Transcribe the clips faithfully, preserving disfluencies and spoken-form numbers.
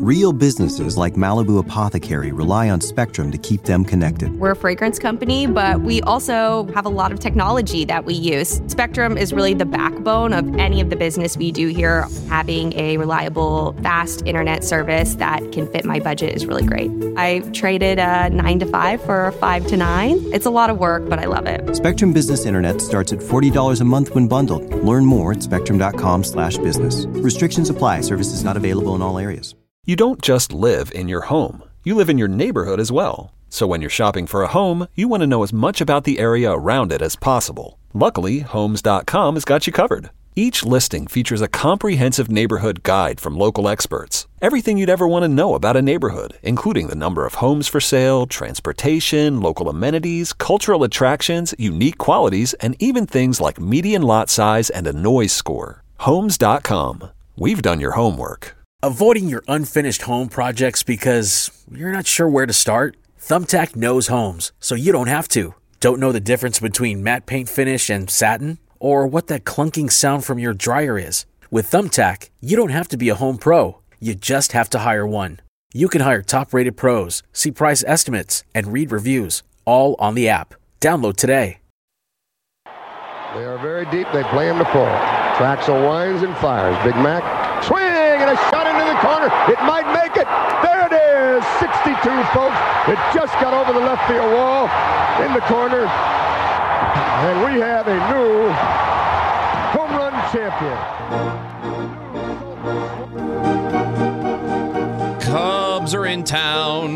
Real businesses like Malibu Apothecary rely on Spectrum to keep them connected. We're a fragrance company, but we also have a lot of technology that we use. Spectrum is really the backbone of any of the business we do here. Having a reliable, fast internet service that can fit my budget is really great. I traded a nine to five for a five to nine. It's a lot of work, but I love it. Spectrum Business Internet starts at forty dollars a month when bundled. Learn more at spectrum.com slash business. Restrictions apply. Services not available in all areas. You don't just live in your home. You live in your neighborhood as well. So when you're shopping for a home, you want to know as much about the area around it as possible. Luckily, Homes dot com has got you covered. Each listing features a comprehensive neighborhood guide from local experts. Everything you'd ever want to know about a neighborhood, including the number of homes for sale, transportation, local amenities, cultural attractions, unique qualities, and even things like median lot size and a noise score. Homes dot com. We've done your homework. Avoiding your unfinished home projects because you're not sure where to start? Thumbtack knows homes, so you don't have to. Don't know the difference between matte paint finish and satin? Or what that clunking sound from your dryer is? With Thumbtack, you don't have to be a home pro. You just have to hire one. You can hire top-rated pros, see price estimates, and read reviews, all on the app. Download today. They are very deep. They play him to full. Traxel winds and fires. Big Mac, swing, and a shot into the corner. It might make it. There it is. sixty-two, folks. It just got over the left field wall in the corner. And we have a new home run champion. Cubs are in town.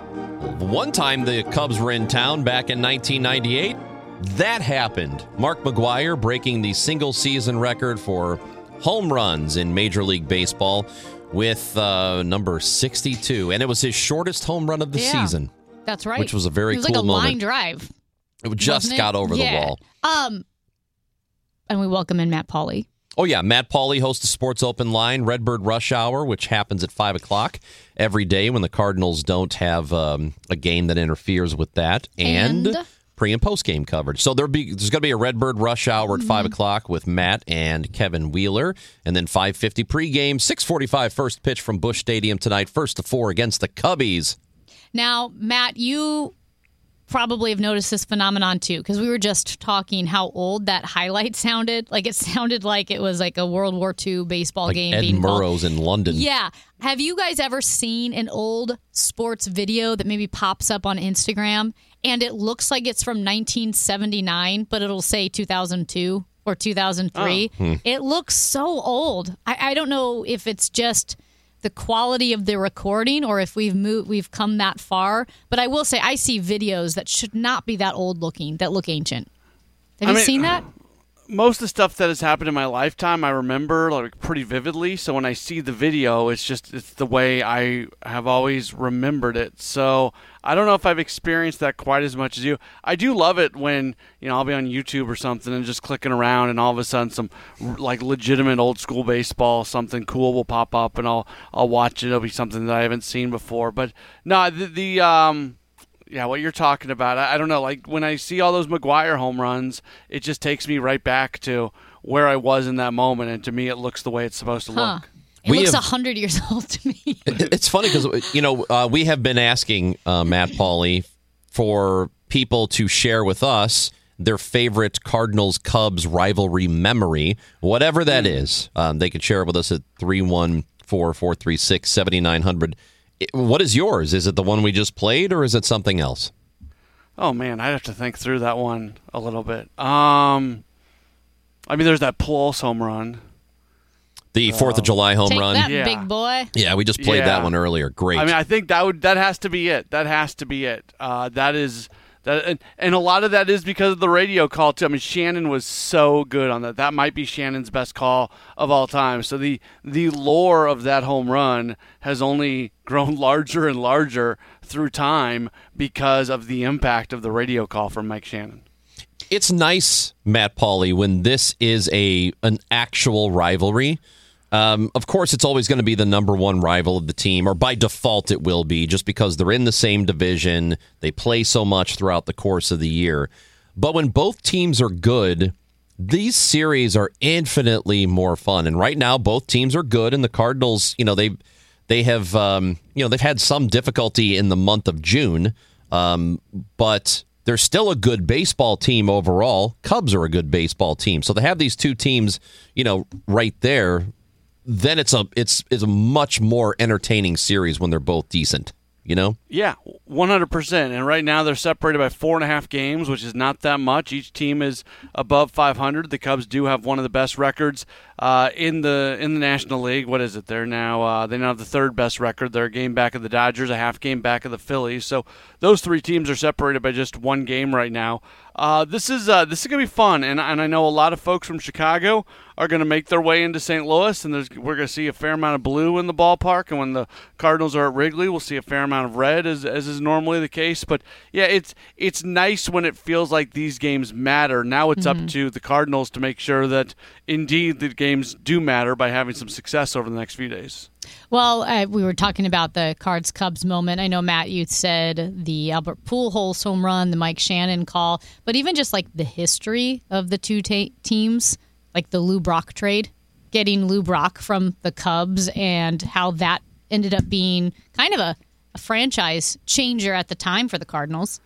One time the Cubs were in town back in nineteen ninety-eight. That happened. Mark McGwire breaking the single-season record for home runs in Major League Baseball with uh, number sixty-two. And it was his shortest home run of the yeah, season. That's right. Which was a very it was cool like a moment. line drive. It just it? got over yeah. the wall. Um, and we welcome in Matt Pauley. Oh, yeah. Matt Pauley hosts the Sports Open Line, Redbird Rush Hour, which happens at five o'clock every day when the Cardinals don't have um, a game that interferes with that. And, and pre- and post-game coverage. So there'll be, there's going to be a Redbird Rush Hour at mm-hmm. five o'clock with Matt and Kevin Wheeler. And then five fifty pregame, six forty-five first pitch from Busch Stadium tonight, first to four against the Cubbies. Now, Matt, you probably have noticed this phenomenon too, because we were just talking how old that highlight sounded. Like it sounded like it was like a World War Two baseball like game. Ed being Murrow's called. in London. Yeah. Have you guys ever seen an old sports video that maybe pops up on Instagram and it looks like it's from nineteen seventy-nine, but it'll say two thousand two or two thousand three? Oh. Hmm. It looks so old. I, I don't know if it's just the quality of the recording or if we've moved, we've come that far. But I will say I see videos that should not be that old looking, that look ancient. Have I you mean, seen that? Most of the stuff that has happened in my lifetime, I remember like pretty vividly. So when I see the video, it's just it's the way I have always remembered it. So I don't know if I've experienced that quite as much as you. I do love it when, you know, I'll be on YouTube or something and just clicking around and all of a sudden some like legitimate old school baseball, something cool will pop up and I'll I'll watch it. It'll be something that I haven't seen before. But no, the, the um. Yeah, what you're talking about, I, I don't know. Like, when I see all those McGwire home runs, it just takes me right back to where I was in that moment, and to me, it looks the way it's supposed to huh. look. It we looks one hundred years old to me. It's funny because, you know, uh, we have been asking uh, Matt Pauley for people to share with us their favorite Cardinals-Cubs rivalry memory, whatever that mm. is. Um, they can share it with us at three one four, four three six, seven nine zero zero. What is yours? Is it the one we just played, or is it something else? Oh, man, I'd have to think through that one a little bit. Um, I mean, there's that Pujols home run. The Fourth um, of July home take run. That, yeah. big boy. Yeah, we just played yeah. that one earlier. Great. I mean, I think that would that has to be it. That has to be it. Uh, that is that, and, and a lot of that is because of the radio call too. I mean, Shannon was so good on that. That might be Shannon's best call of all time. So the the lore of that home run has only grown larger and larger through time because of the impact of the radio call from Mike Shannon. It's nice, Matt Pauley, when this is a an actual rivalry. Um, of course, it's always going to be the number one rival of the team, or by default it will be, just because they're in the same division. They play so much throughout the course of the year. But when both teams are good, these series are infinitely more fun. And right now, both teams are good, and the Cardinals, you know, they They have, um, you know, they've had some difficulty in the month of June, um, but they're still a good baseball team overall. Cubs are a good baseball team. So to have these two teams, you know, right there, then it's a it's it's a much more entertaining series when they're both decent. You know? Yeah, one hundred percent. And right now they're separated by four and a half games, which is not that much. Each team is above five hundred. The Cubs do have one of the best records uh, in the in the National League. What is it? They're now uh, they now have the third best record. They're a game back of the Dodgers, a half game back of the Phillies. So those three teams are separated by just one game right now. Uh, this is uh, this is gonna be fun, and and I know a lot of folks from Chicago are going to make their way into Saint Louis, and there's, we're going to see a fair amount of blue in the ballpark. And when the Cardinals are at Wrigley, we'll see a fair amount of red, as as is normally the case. But yeah, it's it's nice when it feels like these games matter. Now it's mm-hmm. up to the Cardinals to make sure that indeed the games do matter by having some success over the next few days. Well, uh, we were talking about the Cards-Cubs moment. I know, Matt, you said the Albert Pujols home run, the Mike Shannon call, but even just like the history of the two ta- teams, like the Lou Brock trade, getting Lou Brock from the Cubs and how that ended up being kind of a, a franchise changer at the time for the Cardinals.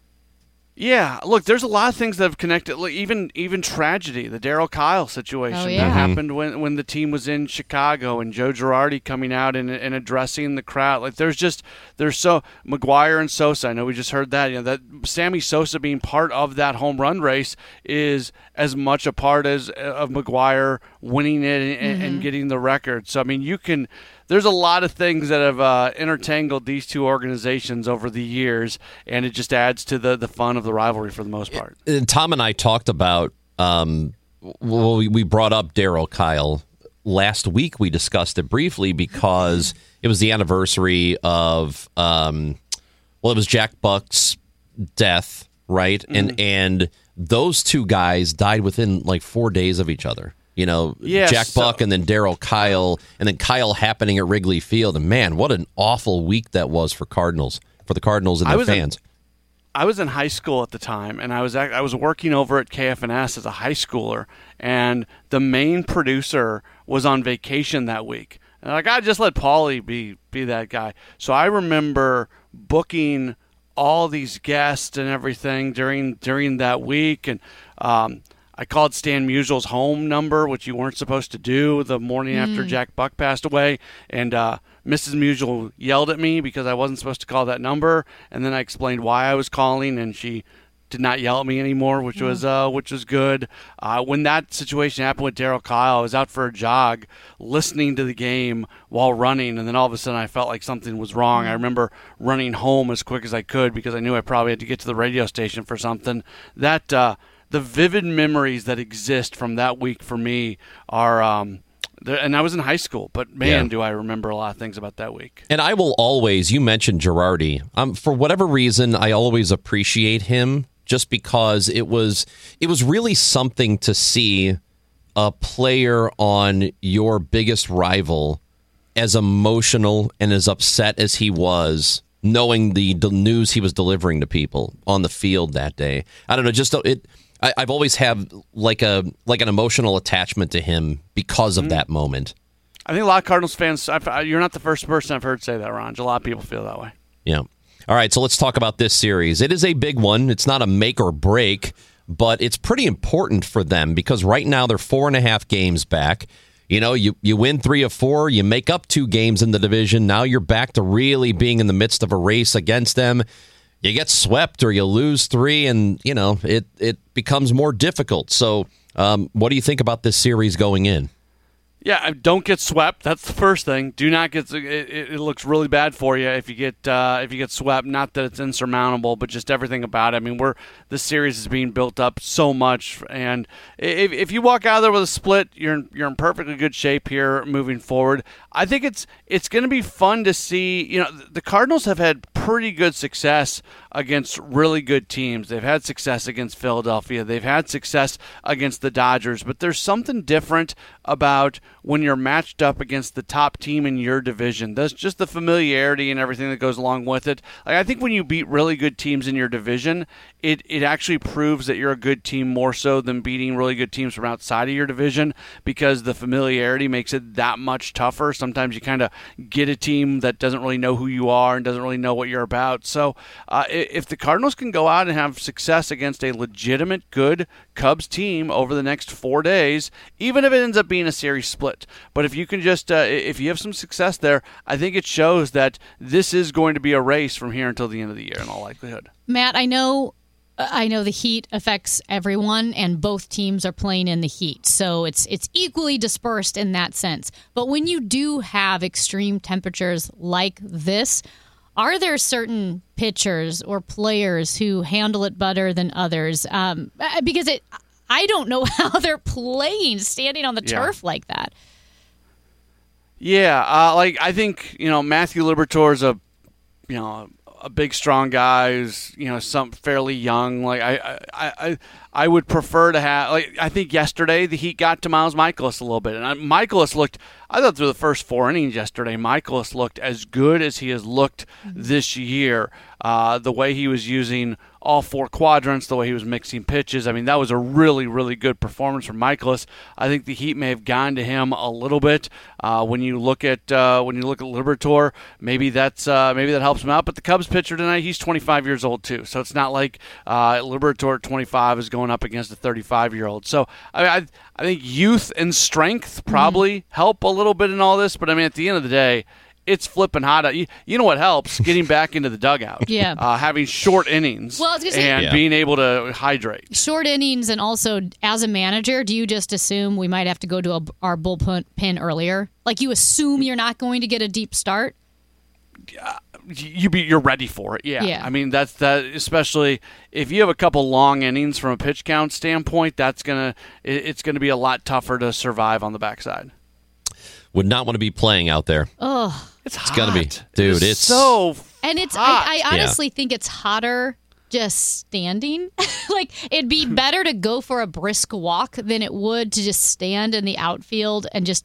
Yeah, look, there's a lot of things that have connected. Look, even even tragedy, the Darryl Kyle situation oh, yeah. that happened when when the team was in Chicago, and Joe Girardi coming out and, and addressing the crowd. Like, there's just there's so McGwire and Sosa. I know we just heard that. You know, that Sammy Sosa being part of that home run race is as much a part as of McGwire winning it and, mm-hmm. and getting the record. So I mean, you can. There's a lot of things that have uh, intertangled these two organizations over the years, and it just adds to the, the fun of the rivalry for the most part. And Tom and I talked about, um, well, we, we brought up Darryl Kyle. Last week we discussed it briefly because it was the anniversary of, um, well, it was Jack Buck's death, right? Mm-hmm. And and those two guys died within like four days of each other. You know, yes, Jack Buck so, and then Darryl Kyle, and then Kyle happening at Wrigley Field. And man, what an awful week that was for Cardinals, for the Cardinals and their fans. In, I was in high school at the time, and I was I was working over at K F N S as a high schooler, and the main producer was on vacation that week. And like, I just let Paulie be be that guy. So I remember booking all these guests and everything during during that week, and um, I called Stan Musial's home number, which you weren't supposed to do, the morning mm. after Jack Buck passed away. And uh, Missus Musial yelled at me because I wasn't supposed to call that number. And then I explained why I was calling, and she did not yell at me anymore, which mm. was uh, which was good. Uh, when that situation happened with Darryl Kyle, I was out for a jog, listening to the game while running, and then all of a sudden I felt like something was wrong. Mm. I remember running home as quick as I could because I knew I probably had to get to the radio station for something. That uh, the vivid memories that exist from that week for me are, um, and I was in high school, but man, yeah. do I remember a lot of things about that week. And I will always, you mentioned Girardi, um, for whatever reason, I always appreciate him just because it was, it was really something to see a player on your biggest rival as emotional and as upset as he was, knowing the, the news he was delivering to people on the field that day. I don't know, just it. I, I've always had like a like an emotional attachment to him because of mm-hmm. that moment. I think a lot of Cardinals fans, I've, you're not the first person I've heard say that, Ron. A lot of people feel that way. Yeah. All right, so let's talk about this series. It is a big one. It's not a make or break, but it's pretty important for them because right now they're four and a half games back. You know, you, you win three of four, you make up two games in the division. Now you're back to really being in the midst of a race against them. You get swept or you lose three, and, you know, it, it becomes more difficult. So um, what do you think about this series going in? Yeah, don't get swept. That's the first thing. Do not get. It, it looks really bad for you if you get uh, if you get swept. Not that it's insurmountable, but just everything about it. I mean, we're this series is being built up so much, and if if you walk out of there with a split, you're in, you're in perfectly good shape here moving forward. I think it's it's going to be fun to see. You know, the Cardinals have had pretty good success against really good teams. They've had success against Philadelphia. They've had success against the Dodgers. But there's something different about when you're matched up against the top team in your division. That's just the familiarity and everything that goes along with it. Like, I think when you beat really good teams in your division, it, it actually proves that you're a good team more so than beating really good teams from outside of your division, because the familiarity makes it that much tougher. Sometimes you kind of get a team that doesn't really know who you are and doesn't really know what you're about. So uh, if the Cardinals can go out and have success against a legitimate, good Cubs team over the next four days, even if it ends up being a series split, but if you can just, uh, if you have some success there, I think it shows that this is going to be a race from here until the end of the year in all likelihood. Matt, I know I know the heat affects everyone, and both teams are playing in the heat, so it's it's equally dispersed in that sense. But when you do have extreme temperatures like this, are there certain pitchers or players who handle it better than others? Um, because it, I don't know how they're playing standing on the yeah. turf like that. Yeah, uh, like I think you know Matthew Liberatore is a you know. a big, strong guy who's, you know, some fairly young. Like I, I, I, I would prefer to have. Like I think yesterday the Heat got to Miles Michaelis a little bit, and I, Michaelis looked. I thought through the first four innings yesterday, Michaelis looked as good as he has looked this year. Uh, the way he was using all four quadrants, the way he was mixing pitches. I mean, that was a really, really good performance from Michaelis. I think the Heat may have gone to him a little bit. Uh, when you look at uh, when you look at Liberatore, maybe that's uh, maybe that helps him out. But the Cubs pitcher tonight, he's twenty-five years old too, so it's not like uh, Liberatore at twenty-five is going up against a thirty-five-year-old. So I, I, I think youth and strength probably mm-hmm. help a little bit in all this. But I mean, at the end of the day, it's flipping hot out. You, you know what helps? Getting back into the dugout. Yeah. Uh, having short innings well, I was gonna say, and yeah. being able to hydrate. Short innings, and also as a manager, do you just assume we might have to go to a, our bullpen earlier? Like you assume you're not going to get a deep start? Uh, you be you're ready for it. Yeah. yeah. I mean that's that. Especially if you have a couple long innings from a pitch count standpoint, that's gonna it, it's gonna be a lot tougher to survive on the backside. Would not want to be playing out there. Oh, it's, it's hot. gonna be, dude. It's, it's so and it's. hot. I, I honestly yeah. think it's hotter just standing. Like it'd be better to go for a brisk walk than it would to just stand in the outfield and just.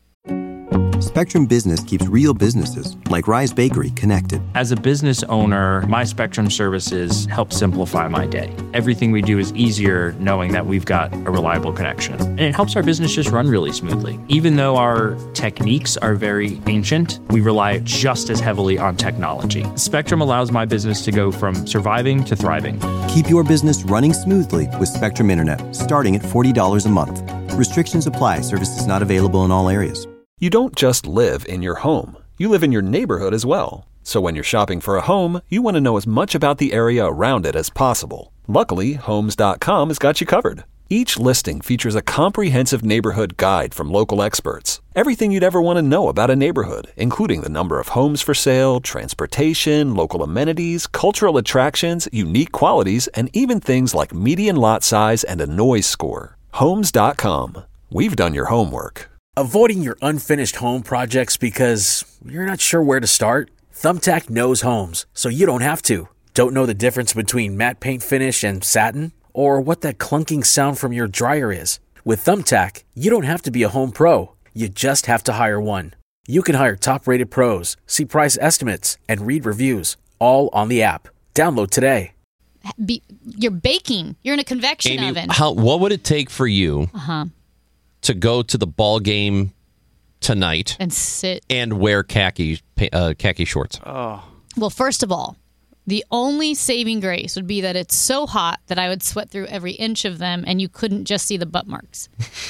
Spectrum Business keeps real businesses, like Rise Bakery, connected. As a business owner, my Spectrum services help simplify my day. Everything we do is easier knowing that we've got a reliable connection. And it helps our business just run really smoothly. Even though our techniques are very ancient, we rely just as heavily on technology. Spectrum allows my business to go from surviving to thriving. Keep your business running smoothly with Spectrum Internet, starting at forty dollars a month. Restrictions apply. Services not available in all areas. You don't just live in your home. You live in your neighborhood as well. So when you're shopping for a home, you want to know as much about the area around it as possible. Luckily, Homes dot com has got you covered. Each listing features a comprehensive neighborhood guide from local experts. Everything you'd ever want to know about a neighborhood, including the number of homes for sale, transportation, local amenities, cultural attractions, unique qualities, and even things like median lot size and a noise score. Homes dot com. We've done your homework. Avoiding your unfinished home projects because you're not sure where to start? Thumbtack knows homes, so you don't have to. Don't know the difference between matte paint finish and satin? Or what that clunking sound from your dryer is? With Thumbtack, you don't have to be a home pro. You just have to hire one. You can hire top-rated pros, see price estimates, and read reviews, all on the app. Download today. Be, you're baking. You're in a convection Amy, oven. How, what would it take for you uh-huh. to go to the ball game tonight and sit and wear khaki uh, khaki shorts? Oh. Well, first of all, the only saving grace would be that it's so hot that I would sweat through every inch of them and you couldn't just see the butt marks.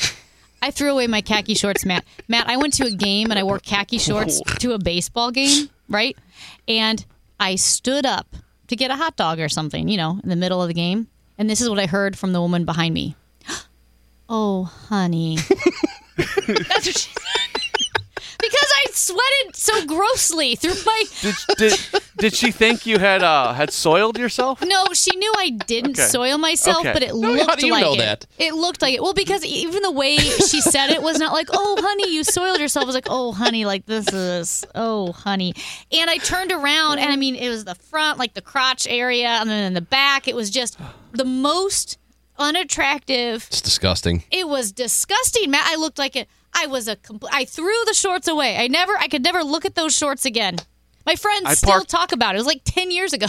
I threw away my khaki shorts, Matt. Matt, I went to a game and I wore khaki shorts to a baseball game, right? And I stood up to get a hot dog or something, you know, in the middle of the game. And this is what I heard from the woman behind me. Oh, honey. That's what she said. Because I it sweated so grossly through my. Did, did, did she think you had uh, had soiled yourself? No, she knew I didn't Okay. soil myself, Okay. but it No, looked how do you like know it. that? It looked like it. Well, because even the way she said it was not like, "Oh, honey, you soiled yourself." It was like, "Oh, honey, like this is, oh, honey." And I turned around, and I mean, it was the front, like the crotch area, and then in the back, it was just the most unattractive. It's disgusting. It was disgusting, Matt. I looked like it. I was a. Compl- I threw the shorts away. I never. I could never look at those shorts again. My friends I still parked- talk about it. It was like ten years ago.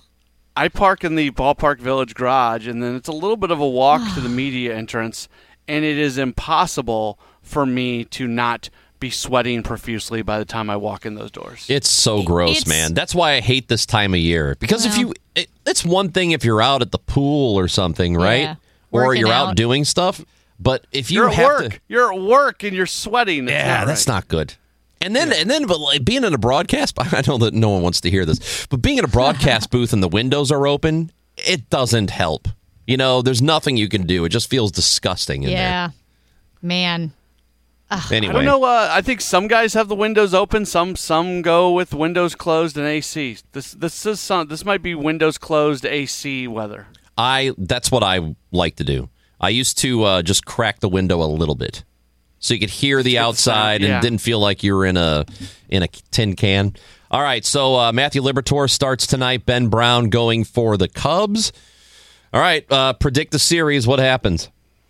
I park in the Ballpark Village garage, and then it's a little bit of a walk to the media entrance, and it is impossible for me to not be sweating profusely by the time I walk in those doors. It's so gross, It's- man. That's why I hate this time of year. Because if Well. you, it, it's one thing if you're out at the pool or something, right? Yeah, or working you're out. out. doing stuff. But if you You're at have work. to, You're at work, and you're sweating. It's yeah, not that's right. not good. And then, and then, but like being in a broadcast, I know that no one wants to hear this, but being in a broadcast booth and the windows are open, it doesn't help. You know, there's nothing you can do. It just feels disgusting in Yeah, man. there. Anyway, I don't know. Uh, I think some guys have the windows open. Some some go with windows closed and A C. This this is some. This might be windows closed A C weather. I that's what I like to do. I used to uh, just crack the window a little bit, so you could hear the outside yeah. and didn't feel like you were in a in a tin can. All right, so uh, Matthew Liberatore starts tonight. Ben Brown going for the Cubs. All right, uh, predict the series. What happens?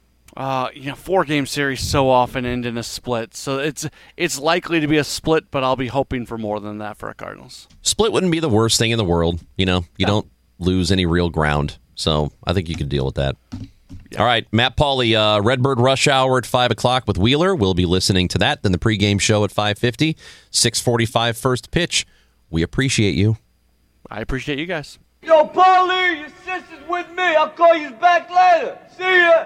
Uh, you know, four game series so often end in a split, so it's it's likely to be a split. But I'll be hoping for more than that for a Cardinals. Split wouldn't be the worst thing in the world. You know, you don't lose any real ground, so I think you can deal with that. All right, Matt Pauley, uh, Redbird Rush Hour at five o'clock with Wheeler. We'll be listening to that. Then the pregame show at five fifty, six forty-five first pitch. We appreciate you. I appreciate you guys. Yo, Paulie, your sister's with me. I'll call you back later. See ya.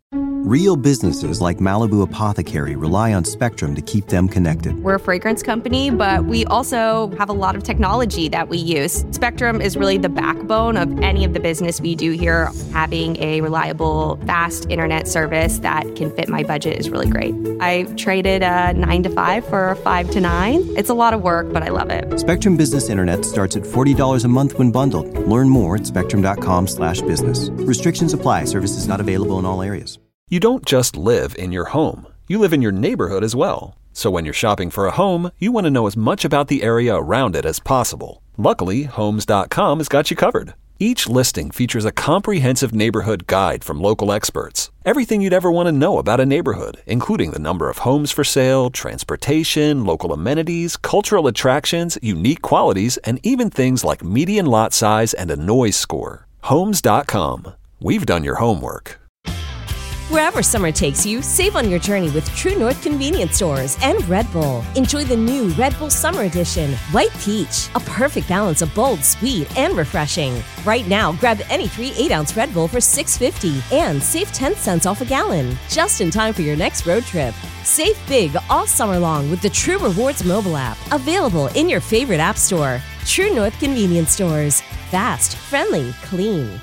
Real businesses like Malibu Apothecary rely on Spectrum to keep them connected. We're a fragrance company, but we also have a lot of technology that we use. Spectrum is really the backbone of any of the business we do here. Having a reliable, fast internet service that can fit my budget is really great. I traded a nine to five for a five to nine. It's a lot of work, but I love it. Spectrum Business Internet starts at forty dollars a month when bundled. Learn more at spectrum.com slash business. Restrictions apply. Services not available in all areas. You don't just live in your home. You live in your neighborhood as well. So when you're shopping for a home, you want to know as much about the area around it as possible. Luckily, Homes dot com has got you covered. Each listing features a comprehensive neighborhood guide from local experts. Everything you'd ever want to know about a neighborhood, including the number of homes for sale, transportation, local amenities, cultural attractions, unique qualities, and even things like median lot size and a noise score. Homes dot com. We've done your homework. Wherever summer takes you, save on your journey with True North Convenience Stores and Red Bull. Enjoy the new Red Bull Summer Edition, White Peach, a perfect balance of bold, sweet, and refreshing. Right now, grab any three eight-ounce Red Bull for six fifty and save ten cents off a gallon, just in time for your next road trip. Save big all summer long with the True Rewards mobile app, available in your favorite app store. True North Convenience Stores. Fast, friendly, clean.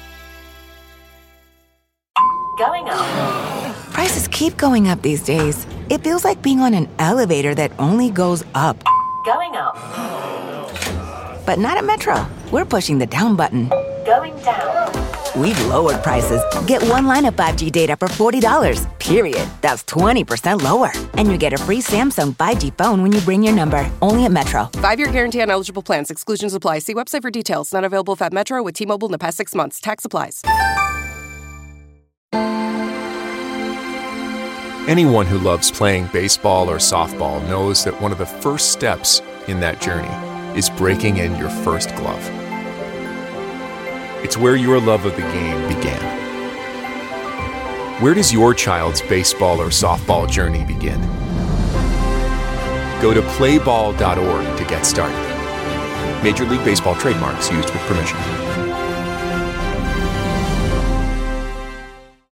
Going up. Prices keep going up these days. It feels like being on an elevator that only goes up. Going up. But not at Metro. We're pushing the down button. Going down. We've lowered prices. Get one line of five G data for forty dollars, period. That's twenty percent lower. And you get a free Samsung five G phone when you bring your number. Only at Metro. Five-year guarantee on eligible plans. Exclusions apply. See website for details. Not available if at Metro with T-Mobile in the past six months. Tax applies. Anyone who loves playing baseball or softball knows that one of the first steps in that journey is breaking in your first glove. It's where your love of the game began. Where does your child's baseball or softball journey begin? Go to play ball dot org to get started. Major League Baseball trademarks used with permission.